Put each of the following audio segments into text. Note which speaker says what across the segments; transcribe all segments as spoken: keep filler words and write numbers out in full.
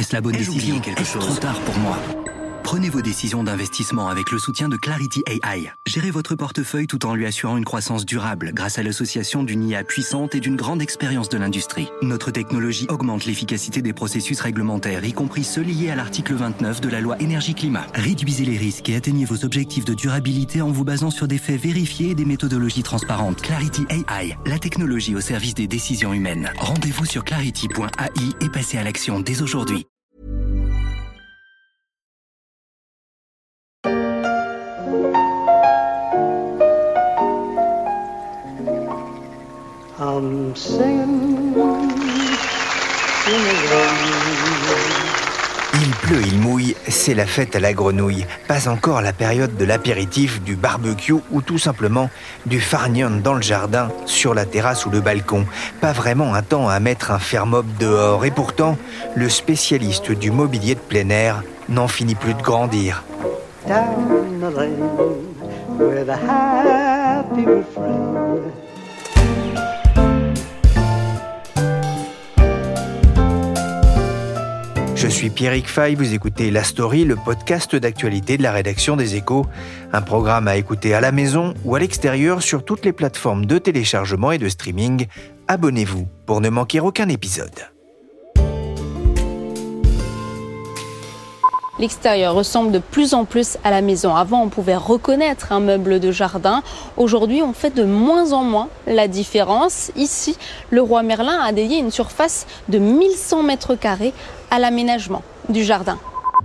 Speaker 1: Est-ce la bonne
Speaker 2: Ai-je
Speaker 1: décision?
Speaker 2: oublié quelque
Speaker 1: Est-ce
Speaker 2: chose
Speaker 1: trop tard pour moi? Prenez vos décisions d'investissement avec le soutien de Clarity A I. Gérez votre portefeuille tout en lui assurant une croissance durable grâce à l'association d'une I A puissante et d'une grande expérience de l'industrie. Notre technologie augmente l'efficacité des processus réglementaires, y compris ceux liés à l'article vingt-neuf de la loi énergie-climat. Réduisez les risques et atteignez vos objectifs de durabilité en vous basant sur des faits vérifiés et des méthodologies transparentes. Clarity A I, la technologie au service des décisions humaines. Rendez-vous sur clarity point A I et passez à l'action dès aujourd'hui.
Speaker 3: I'm singing in the rain.
Speaker 4: Il pleut, il mouille, c'est la fête à la grenouille. Pas encore la période de l'apéritif, du barbecue ou tout simplement du farnion dans le jardin, sur la terrasse ou le balcon. Pas vraiment un temps à mettre un fermob dehors. Et pourtant, le spécialiste du mobilier de plein air n'en finit plus de grandir.
Speaker 3: Down the lane with a happy refrain.
Speaker 4: Je suis Pierrick Fay, vous écoutez La Story, le podcast d'actualité de la rédaction des Échos. Un programme à écouter à la maison ou à l'extérieur sur toutes les plateformes de téléchargement et de streaming. Abonnez-vous pour ne manquer aucun épisode.
Speaker 5: L'extérieur ressemble de plus en plus à la maison. Avant, on pouvait reconnaître un meuble de jardin. Aujourd'hui, on fait de moins en moins la différence. Ici, le roi Merlin a dédié une surface de mille cent mètres carrés à l'aménagement du jardin.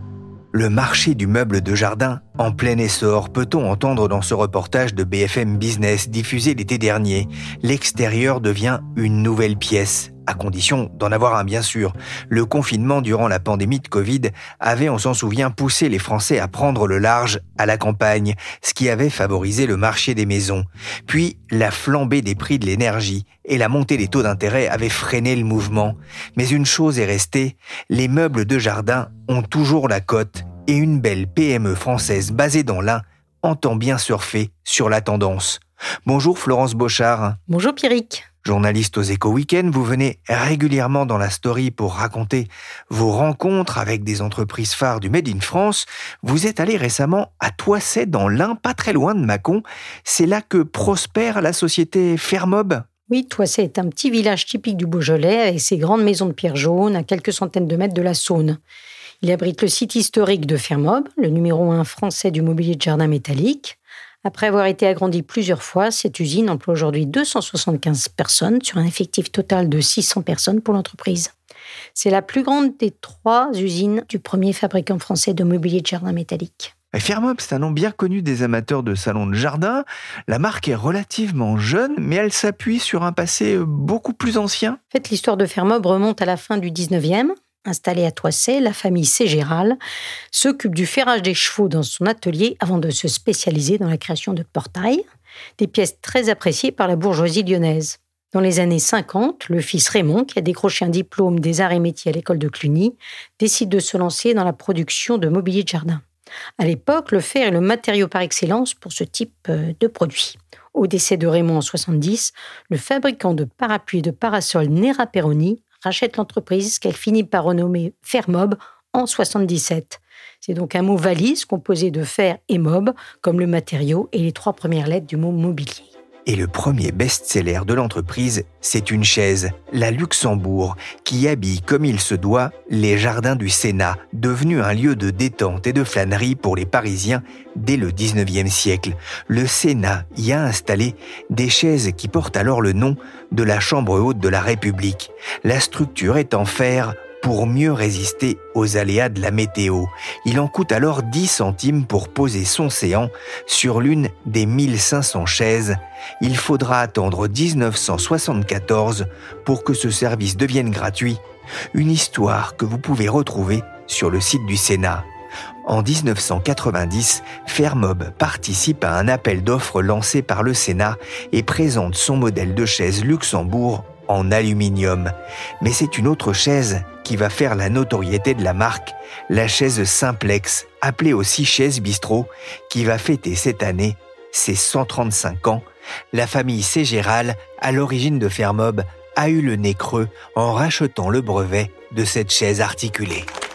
Speaker 4: Le marché du meuble de jardin en plein essor, peut-on entendre dans ce reportage de B F M Business diffusé l'été dernier. L'extérieur devient une nouvelle pièce, à condition d'en avoir un bien sûr. Le confinement durant la pandémie de Covid avait, on s'en souvient, poussé les Français à prendre le large à la campagne, ce qui avait favorisé le marché des maisons. Puis, la flambée des prix de l'énergie et la montée des taux d'intérêt avaient freiné le mouvement. Mais une chose est restée, les meubles de jardin ont toujours la cote et une belle P M E française basée dans l'Ain entend bien surfer sur la tendance. Bonjour Florence Beauchard.
Speaker 6: Bonjour Pierrick.
Speaker 4: Journaliste aux Échos Week-end, vous venez régulièrement dans la story pour raconter vos rencontres avec des entreprises phares du Made in France. Vous êtes allé récemment à Toissay dans l'Ain, pas très loin de Mâcon. C'est là que prospère la société Fermob.
Speaker 6: Oui, Toissay est un petit village typique du Beaujolais avec ses grandes maisons de pierre jaune à quelques centaines de mètres de la Saône. Il abrite le site historique de Fermob, le numéro un français du mobilier de jardin métallique. Après avoir été agrandie plusieurs fois, cette usine emploie aujourd'hui deux cent soixante-quinze personnes sur un effectif total de six cents personnes pour l'entreprise. C'est la plus grande des trois usines du premier fabricant français de mobilier de jardin métallique.
Speaker 4: Fermob, c'est un nom bien connu des amateurs de salons de jardin. La marque est relativement jeune, mais elle s'appuie sur un passé beaucoup plus ancien.
Speaker 6: En fait, l'histoire de Fermob remonte à la fin du dix-neuvième. Installée à Toissay, la famille Ségéral s'occupe du ferrage des chevaux dans son atelier avant de se spécialiser dans la création de portails, des pièces très appréciées par la bourgeoisie lyonnaise. Dans les années cinquante, le fils Raymond, qui a décroché un diplôme des arts et métiers à l'école de Cluny, décide de se lancer dans la production de mobilier de jardin. À l'époque, le fer est le matériau par excellence pour ce type de produit. Au décès de Raymond en soixante-dix, le fabricant de parapluies et de parasols Nera Peroni rachète l'entreprise qu'elle finit par renommer Fermob en soixante-dix-sept. C'est donc un mot valise composé de fer et mob comme le matériau et les trois premières lettres du mot mobilier.
Speaker 4: Et le premier best-seller de l'entreprise, c'est une chaise, la Luxembourg, qui habille comme il se doit les jardins du Sénat, devenu un lieu de détente et de flânerie pour les Parisiens dès le dix-neuvième siècle. Le Sénat y a installé des chaises qui portent alors le nom de la Chambre haute de la République. La structure est en fer pour mieux résister aux aléas de la météo. Il en coûte alors dix centimes pour poser son séant sur l'une des mille cinq cents chaises. Il faudra attendre dix-neuf cent soixante-quatorze pour que ce service devienne gratuit. Une histoire que vous pouvez retrouver sur le site du Sénat. En dix-neuf cent quatre-vingt-dix, Fermob participe à un appel d'offres lancé par le Sénat et présente son modèle de chaise Luxembourg en aluminium. Mais c'est une autre chaise qui va faire la notoriété de la marque, la chaise Simplex, appelée aussi chaise bistrot, qui va fêter cette année ses cent trente-cinq ans. La famille Ségéral, à l'origine de Fermob, a eu le nez creux en rachetant le brevet de cette chaise articulée.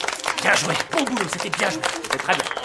Speaker 2: Bien joué, bon boulot, c'était bien joué. C'est très bien.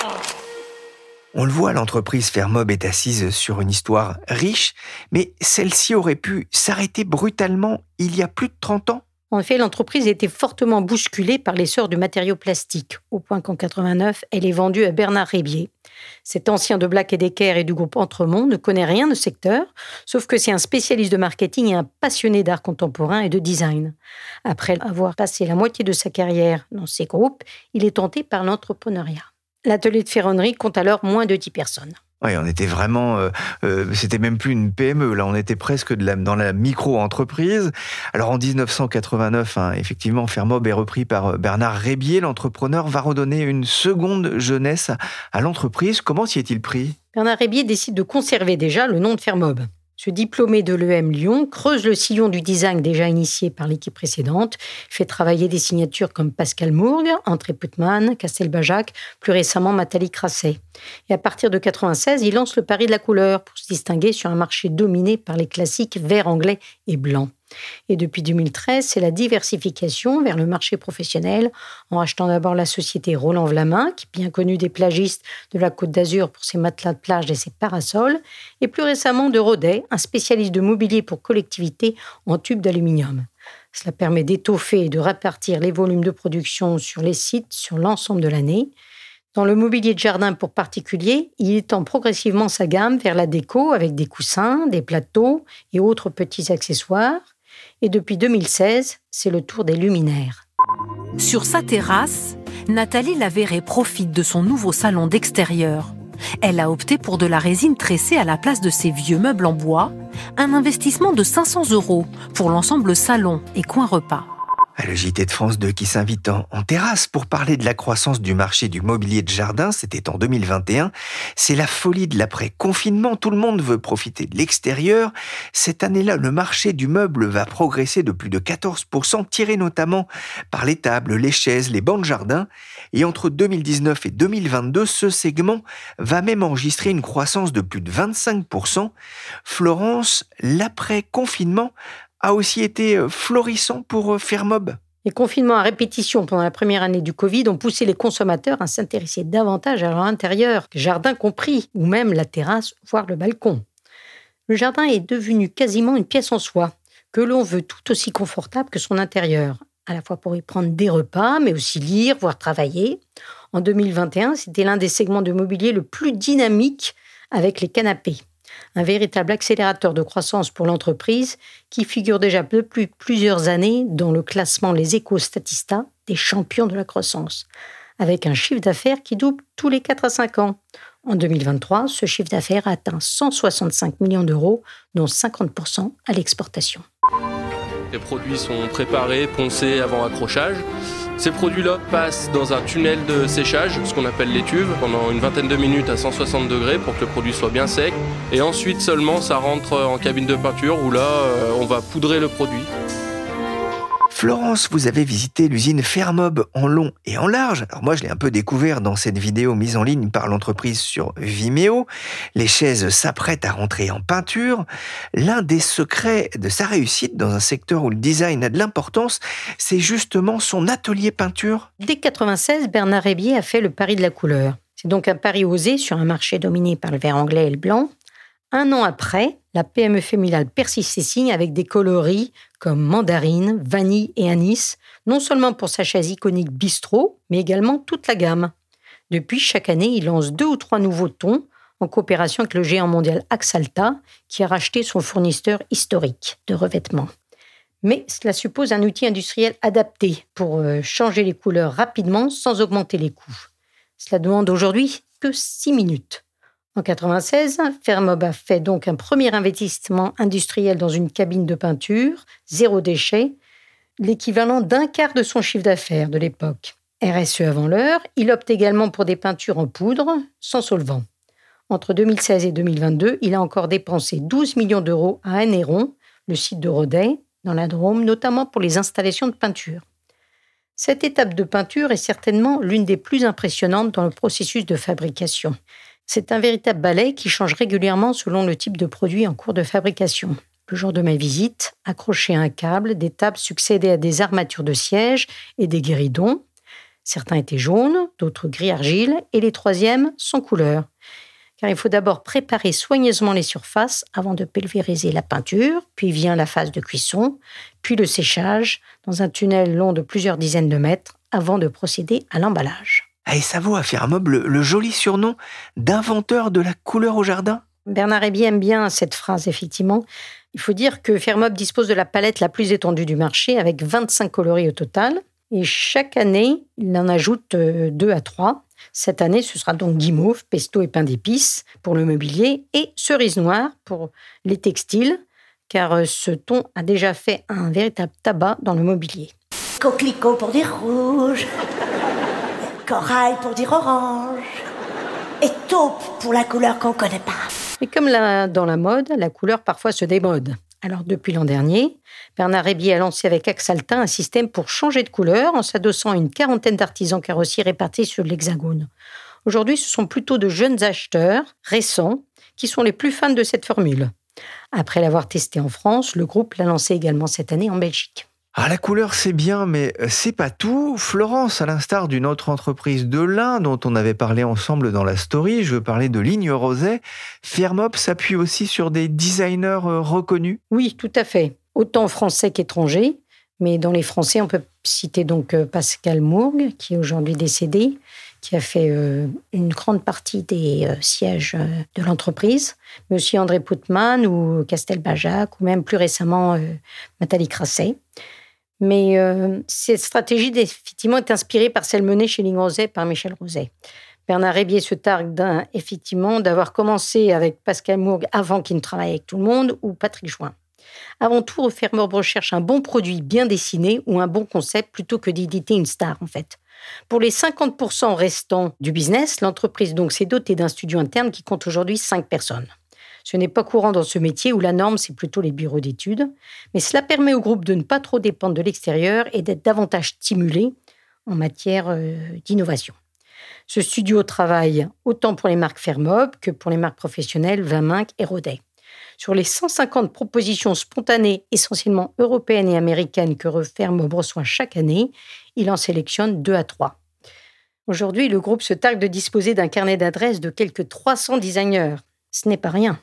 Speaker 4: On le voit, l'entreprise Fermob est assise sur une histoire riche, mais celle-ci aurait pu s'arrêter brutalement il y a plus de trente ans.
Speaker 6: En effet, l'entreprise a été fortement bousculée par l'essor du matériau plastique, au point qu'en quatre-vingt-neuf, elle est vendue à Bernard Rébier. Cet ancien de Black et Decker et du groupe Entremont ne connaît rien de secteur, sauf que c'est un spécialiste de marketing et un passionné d'art contemporain et de design. Après avoir passé la moitié de sa carrière dans ces groupes, il est tenté par l'entrepreneuriat. L'atelier de ferronnerie compte alors moins de dix personnes.
Speaker 4: Oui, on était vraiment, euh, euh, c'était même plus une P M E, là, on était presque de la, dans la micro-entreprise. Alors en dix-neuf cent quatre-vingt-neuf, hein, effectivement, Fermob est repris par Bernard Rébier. L'entrepreneur va redonner une seconde jeunesse à, à l'entreprise. Comment s'y est-il pris ?
Speaker 6: Bernard Rébier décide de conserver déjà le nom de Fermob. Ce diplômé de l'E M Lyon creuse le sillon du design déjà initié par l'équipe précédente, fait travailler des signatures comme Pascal Mourgue, André Putman, Castelbajac, plus récemment Nathalie Crasset. Et à partir de quatre-vingt-seize, il lance le pari de la couleur pour se distinguer sur un marché dominé par les classiques vert anglais et blanc. Et depuis deux mille treize, c'est la diversification vers le marché professionnel, en rachetant d'abord la société Roland Vlamin, qui est bien connue des plagistes de la Côte d'Azur pour ses matelas de plage et ses parasols, et plus récemment de Rodet, un spécialiste de mobilier pour collectivités en tubes d'aluminium. Cela permet d'étoffer et de répartir les volumes de production sur les sites sur l'ensemble de l'année. Dans le mobilier de jardin pour particuliers, il étend progressivement sa gamme vers la déco avec des coussins, des plateaux et autres petits accessoires. Et depuis deux mille seize, c'est le tour des luminaires.
Speaker 7: Sur sa terrasse, Nathalie Lavéré profite de son nouveau salon d'extérieur. Elle a opté pour de la résine tressée à la place de ses vieux meubles en bois, un investissement de cinq cents euros pour l'ensemble salon et coin repas.
Speaker 4: Le J T de France deux qui s'invite en, en terrasse pour parler de la croissance du marché du mobilier de jardin, c'était en deux mille vingt et un. C'est la folie de l'après-confinement, tout le monde veut profiter de l'extérieur. Cette année-là, le marché du meuble va progresser de plus de quatorze pour cent, tiré notamment par les tables, les chaises, les bancs de jardin. Et entre deux mille dix-neuf et deux mille vingt-deux, ce segment va même enregistrer une croissance de plus de vingt-cinq pour cent. Florence, l'après-confinement a aussi été florissant pour Fermob.
Speaker 6: Les confinements à répétition pendant la première année du Covid ont poussé les consommateurs à s'intéresser davantage à leur intérieur, jardin compris, ou même la terrasse, voire le balcon. Le jardin est devenu quasiment une pièce en soi, que l'on veut tout aussi confortable que son intérieur, à la fois pour y prendre des repas, mais aussi lire, voire travailler. En deux mille vingt et un, c'était l'un des segments de mobilier le plus dynamique avec les canapés. Un véritable accélérateur de croissance pour l'entreprise qui figure déjà depuis plusieurs années dans le classement Les Échos Statista des champions de la croissance, avec un chiffre d'affaires qui double tous les quatre à cinq ans. En deux mille vingt-trois, ce chiffre d'affaires a atteint cent soixante-cinq millions d'euros, dont cinquante pour cent à l'exportation.
Speaker 8: Les produits sont préparés, poncés avant accrochage. Ces produits-là passent dans un tunnel de séchage, ce qu'on appelle l'étuve, pendant une vingtaine de minutes à cent soixante degrés pour que le produit soit bien sec. Et ensuite seulement, ça rentre en cabine de peinture où là, on va poudrer le produit.
Speaker 4: Florence, vous avez visité l'usine Fermob en long et en large. Alors moi, je l'ai un peu découvert dans cette vidéo mise en ligne par l'entreprise sur Vimeo. Les chaises s'apprêtent à rentrer en peinture. L'un des secrets de sa réussite dans un secteur où le design a de l'importance, c'est justement son atelier peinture.
Speaker 6: Dès quatre-vingt-seize, Bernard Rébier a fait le pari de la couleur. C'est donc un pari osé sur un marché dominé par le vert anglais et le blanc. Un an après, la P M E familiale persiste ses signes avec des coloris comme mandarine, vanille et anis, non seulement pour sa chaise iconique bistrot, mais également toute la gamme. Depuis, chaque année, il lance deux ou trois nouveaux tons en coopération avec le géant mondial Axalta, qui a racheté son fournisseur historique de revêtements. Mais cela suppose un outil industriel adapté pour changer les couleurs rapidement sans augmenter les coûts. Cela demande aujourd'hui que six minutes. En quatre-vingt-seize, Fermob a fait donc un premier investissement industriel dans une cabine de peinture, zéro déchet, l'équivalent d'un quart de son chiffre d'affaires de l'époque. R S E avant l'heure, il opte également pour des peintures en poudre, sans solvant. Entre deux mille seize et deux mille vingt-deux, il a encore dépensé douze millions d'euros à Annéron, le site de Rodet, dans la Drôme, notamment pour les installations de peinture. Cette étape de peinture est certainement l'une des plus impressionnantes dans le processus de fabrication. C'est un véritable balai qui change régulièrement selon le type de produit en cours de fabrication. Le jour de ma visite, accroché à un câble, des tables succédaient à des armatures de sièges et des guéridons. Certains étaient jaunes, d'autres gris argile, et les troisièmes sans couleur. Car il faut d'abord préparer soigneusement les surfaces avant de pulvériser la peinture, puis vient la phase de cuisson, puis le séchage dans un tunnel long de plusieurs dizaines de mètres avant de procéder à l'emballage.
Speaker 4: Ah, et ça vaut à Fermob le, le joli surnom d'inventeur de la couleur au jardin.
Speaker 6: Bernard Rébier aime bien cette phrase, effectivement. Il faut dire que Fermob dispose de la palette la plus étendue du marché, avec vingt-cinq coloris au total. Et chaque année, il en ajoute deux à trois. Cette année, ce sera donc guimauve, pesto et pain d'épices pour le mobilier et cerise noire pour les textiles, car ce ton a déjà fait un véritable tabac dans le mobilier.
Speaker 9: Coquelicot pour dire rouge, corail pour dire orange, et taupe pour la couleur qu'on ne connaît pas.
Speaker 6: Et comme la, dans la mode, la couleur parfois se démode. Alors depuis l'an dernier, Bernard Rébier a lancé avec Axalta un système pour changer de couleur en s'adossant à une quarantaine d'artisans carrossiers répartis sur l'Hexagone. Aujourd'hui, ce sont plutôt de jeunes acheteurs récents qui sont les plus fans de cette formule. Après l'avoir testé en France, le groupe l'a lancé également cette année en Belgique.
Speaker 4: Ah, la couleur, c'est bien, mais c'est pas tout. Florence, à l'instar d'une autre entreprise de lin dont on avait parlé ensemble dans la story, je veux parler de Ligne Roset, Fermob s'appuie aussi sur des designers reconnus.
Speaker 6: Oui, tout à fait. Autant français qu'étrangers. Mais dans les Français, on peut citer donc Pascal Mourgue, qui est aujourd'hui décédé, qui a fait euh, une grande partie des euh, sièges euh, de l'entreprise, mais aussi André Poutman ou Castelbajac, ou même plus récemment euh, Nathalie Crasset. Mais euh, cette stratégie, effectivement, est inspirée par celle menée chez Ligne Roset par Michel Roset. Bernard Rébier se targue d'un, effectivement, d'avoir commencé avec Pascal Mourgue avant qu'il ne travaille avec tout le monde, ou Patrick Join. Avant tout, Fermob recherche un bon produit bien dessiné ou un bon concept plutôt que d'éditer une star, en fait. Pour les cinquante pour cent restants du business, l'entreprise donc s'est dotée d'un studio interne qui compte aujourd'hui cinq personnes. Ce n'est pas courant dans ce métier où la norme, c'est plutôt les bureaux d'études, mais cela permet au groupe de ne pas trop dépendre de l'extérieur et d'être davantage stimulé en matière euh, d'innovation. Ce studio travaille autant pour les marques Fermob que pour les marques professionnelles Vaminck et Rodet. Sur les cent cinquante propositions spontanées, essentiellement européennes et américaines, que Fermob reçoit chaque année, il en sélectionne deux à trois. Aujourd'hui, le groupe se targue de disposer d'un carnet d'adresses de quelques trois cents designers. Ce n'est pas rien.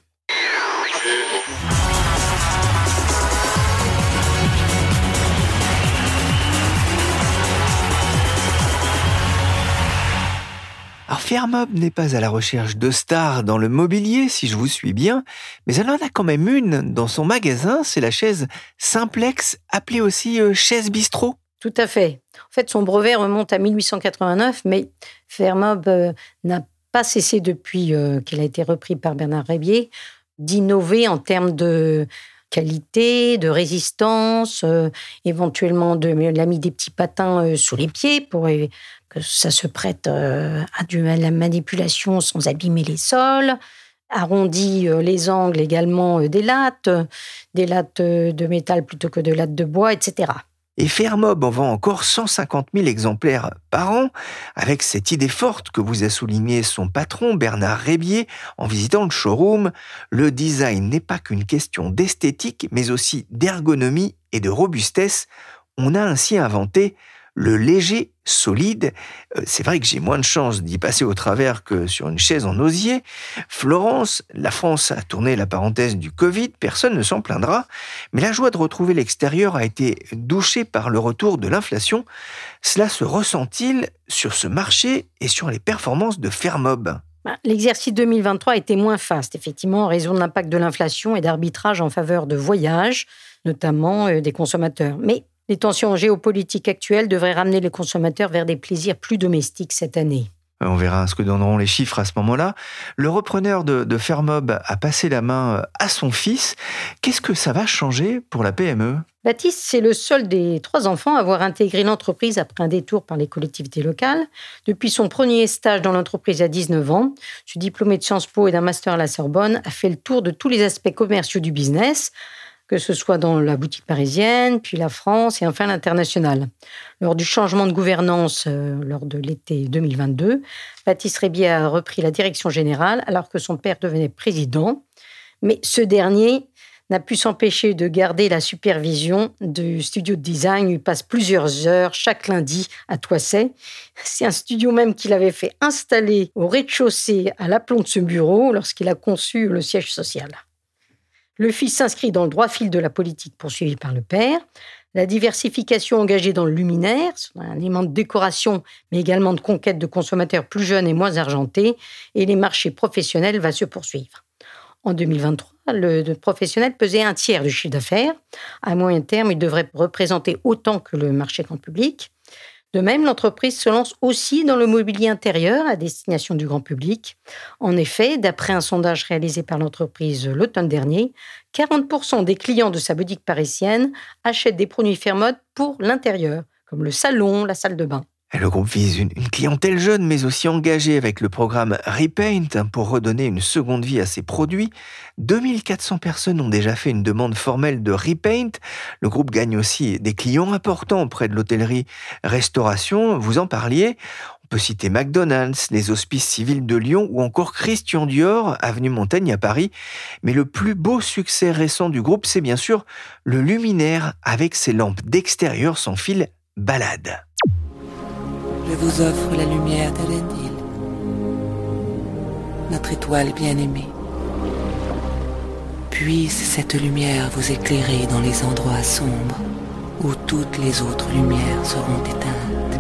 Speaker 4: Alors Fermob n'est pas à la recherche de stars dans le mobilier, si je vous suis bien, mais elle en a quand même une dans son magasin, c'est la chaise Simplex, appelée aussi euh, chaise bistrot.
Speaker 6: Tout à fait. En fait, son brevet remonte à mille huit cent quatre-vingt-neuf, mais Fermob euh, n'a pas cessé depuis euh, qu'il a été repris par Bernard Rébier d'innover en termes de qualité, de résistance, euh, éventuellement de l'a mis des petits patins euh, sous les pieds pour euh, que ça se prête euh, à, du, à la manipulation sans abîmer les sols, arrondit euh, les angles également euh, des lattes, euh, des lattes euh, de métal plutôt que de lattes de bois, et cetera.
Speaker 4: Et Fermob en vend encore cent cinquante mille exemplaires par an, avec cette idée forte que vous a souligné son patron Bernard Rébier en visitant le showroom. Le design n'est pas qu'une question d'esthétique, mais aussi d'ergonomie et de robustesse. On a ainsi inventé le léger solide. C'est vrai que j'ai moins de chance d'y passer au travers que sur une chaise en osier. Florence, la France a tourné la parenthèse du Covid, personne ne s'en plaindra, mais la joie de retrouver l'extérieur a été douchée par le retour de l'inflation. Cela se ressent-il sur ce marché et sur les performances de Fermob ?
Speaker 6: L'exercice deux mille vingt-trois a été moins faste, effectivement, en raison de l'impact de l'inflation et d'arbitrage en faveur de voyages, notamment des consommateurs. Mais les tensions géopolitiques actuelles devraient ramener les consommateurs vers des plaisirs plus domestiques cette année.
Speaker 4: On verra ce que donneront les chiffres à ce moment-là. Le repreneur de, de Fermob a passé la main à son fils. Qu'est-ce que ça va changer pour la P M E ?
Speaker 6: Baptiste, c'est le seul des trois enfants à avoir intégré l'entreprise après un détour par les collectivités locales. Depuis son premier stage dans l'entreprise à dix-neuf ans, ce diplômé de Sciences Po et d'un master à la Sorbonne a fait le tour de tous les aspects commerciaux du business, que ce soit dans la boutique parisienne, puis la France et enfin l'international. Lors du changement de gouvernance, euh, lors de l'été deux mille vingt-deux, Baptiste Rébier a repris la direction générale alors que son père devenait président. Mais ce dernier n'a pu s'empêcher de garder la supervision du studio de design. Il passe plusieurs heures chaque lundi à Toisset. C'est un studio même qu'il avait fait installer au rez-de-chaussée à l'aplomb de ce bureau lorsqu'il a conçu le siège social. Le fils s'inscrit dans le droit fil de la politique poursuivie par le père. La diversification engagée dans le luminaire, un élément de décoration, mais également de conquête de consommateurs plus jeunes et moins argentés, et les marchés professionnels va se poursuivre. En deux mille vingt-trois, le professionnel pesait un tiers du chiffre d'affaires. À moyen terme, il devrait représenter autant que le marché grand public. De même, l'entreprise se lance aussi dans le mobilier intérieur à destination du grand public. En effet, d'après un sondage réalisé par l'entreprise l'automne dernier, quarante pour cent des clients de sa boutique parisienne achètent des produits Fairmode pour l'intérieur, comme le salon, la salle de bain.
Speaker 4: Le groupe vise une, une clientèle jeune, mais aussi engagée avec le programme Repaint pour redonner une seconde vie à ses produits. deux mille quatre cents personnes ont déjà fait une demande formelle de Repaint. Le groupe gagne aussi des clients importants auprès de l'hôtellerie-restauration. Vous en parliez. On peut citer McDonald's, les Hospices civils de Lyon ou encore Christian Dior, avenue Montaigne à Paris. Mais le plus beau succès récent du groupe, c'est bien sûr le luminaire avec ses lampes d'extérieur sans fil balade.
Speaker 10: Je vous offre la lumière d'Elendil, notre étoile bien-aimée. Puisse cette lumière vous éclairer dans les endroits sombres où toutes les autres lumières seront éteintes.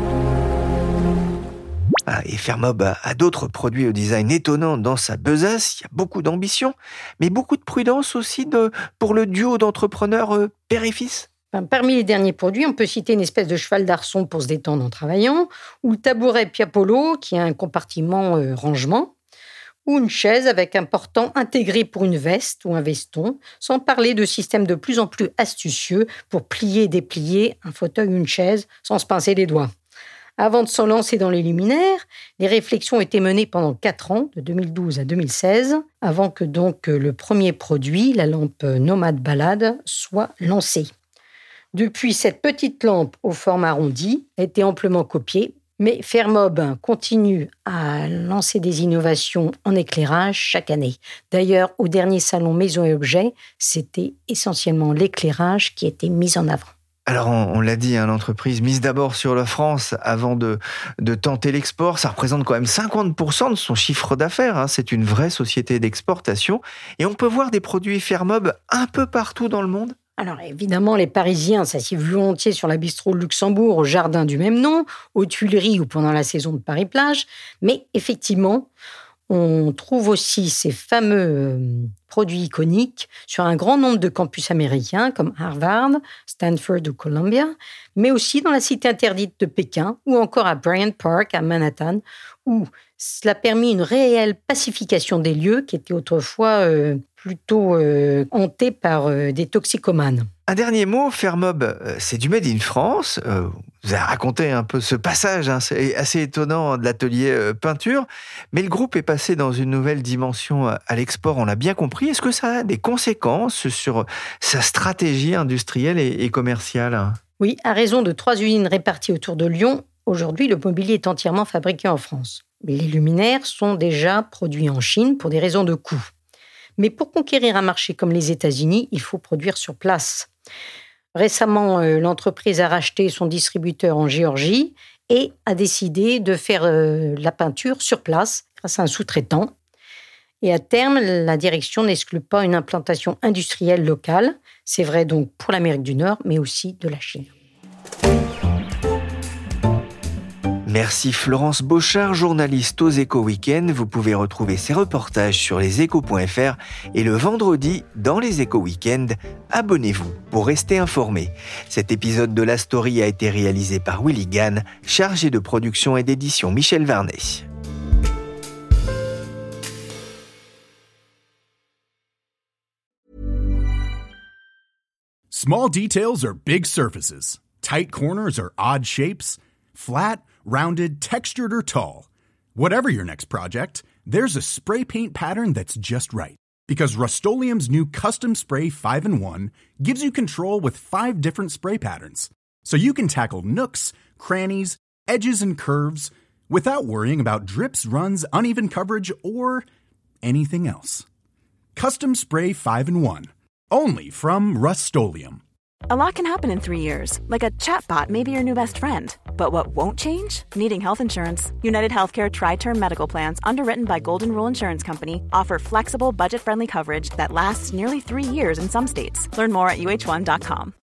Speaker 4: Ah, et Fairmob a, a d'autres produits au design étonnant dans sa besace. Il y a beaucoup d'ambition, mais beaucoup de prudence aussi de, pour le duo d'entrepreneurs euh, père et fils.
Speaker 6: Parmi les derniers produits, on peut citer une espèce de cheval d'arçon pour se détendre en travaillant, ou le tabouret Piapolo, qui a un compartiment euh, rangement, ou une chaise avec un portant intégré pour une veste ou un veston, sans parler de systèmes de plus en plus astucieux pour plier et déplier un fauteuil ou une chaise sans se pincer les doigts. Avant de s'en lancer dans les luminaires, les réflexions ont été menées pendant quatre ans, de deux mille douze à deux mille seize, avant que donc le premier produit, la lampe Nomade Balade, soit lancé. Depuis, cette petite lampe au format arrondi a été amplement copiée, mais Fairmob continue à lancer des innovations en éclairage chaque année. D'ailleurs, au dernier salon Maison et Objets, c'était essentiellement l'éclairage qui était mis en avant.
Speaker 4: Alors, on, on l'a dit, hein, l'entreprise mise d'abord sur la France avant de, de tenter l'export. Ça représente quand même cinquante pour cent de son chiffre d'affaires. Hein. C'est une vraie société d'exportation. Et on peut voir des produits Fairmob un peu partout dans le monde.
Speaker 6: Alors évidemment, les Parisiens s'assient volontiers sur la bistrot Luxembourg, au jardin du même nom, aux Tuileries ou pendant la saison de Paris-Plage. Mais effectivement, on trouve aussi ces fameux produits iconiques sur un grand nombre de campus américains comme Harvard, Stanford ou Columbia, mais aussi dans la cité interdite de Pékin ou encore à Bryant Park à Manhattan, où cela a permis une réelle pacification des lieux qui étaient autrefois euh, plutôt euh, hantés par euh, des toxicomanes.
Speaker 4: Un dernier mot, Fairmob, euh, c'est du Made in France. Euh, vous avez raconté un peu ce passage, hein, c'est assez étonnant de l'atelier euh, peinture, mais le groupe est passé dans une nouvelle dimension à l'export, on l'a bien compris. Est-ce que ça a des conséquences sur sa stratégie industrielle et, et commerciale ?
Speaker 6: Oui, à raison de trois usines réparties autour de Lyon, aujourd'hui le mobilier est entièrement fabriqué en France. Les luminaires sont déjà produits en Chine pour des raisons de coût. Mais pour conquérir un marché comme les États-Unis, il faut produire sur place. Récemment, euh, l'entreprise a racheté son distributeur en Géorgie et a décidé de faire euh, la peinture sur place grâce à un sous-traitant. Et à terme, la direction n'exclut pas une implantation industrielle locale. C'est vrai donc pour l'Amérique du Nord, mais aussi de la Chine.
Speaker 4: Merci Florence Beauchard, journaliste aux Échos Week-end. Vous pouvez retrouver ses reportages sur leséchos point f r et le vendredi dans les Échos Week-end. Abonnez-vous pour rester informé. Cet épisode de La Story a été réalisé par Willy Gann, chargé de production et d'édition Michel Varnet.
Speaker 11: Small details are big surfaces. Tight corners are odd shapes. Flat, rounded, textured, or tall. Whatever your next project, there's a spray paint pattern that's just right. Because Rust-Oleum's new Custom Spray five in one gives you control with five different spray patterns. So you can tackle nooks, crannies, edges, and curves without worrying about drips, runs, uneven coverage, or anything else. Custom Spray five in one. Only from Rust-Oleum.
Speaker 12: A lot can happen in three years, like a chatbot may be your new best friend. But what won't change? Needing health insurance. United Healthcare Tri-Term Medical Plans, underwritten by Golden Rule Insurance Company, offer flexible, budget-friendly coverage that lasts nearly three years in some states. Learn more at U H one dot com.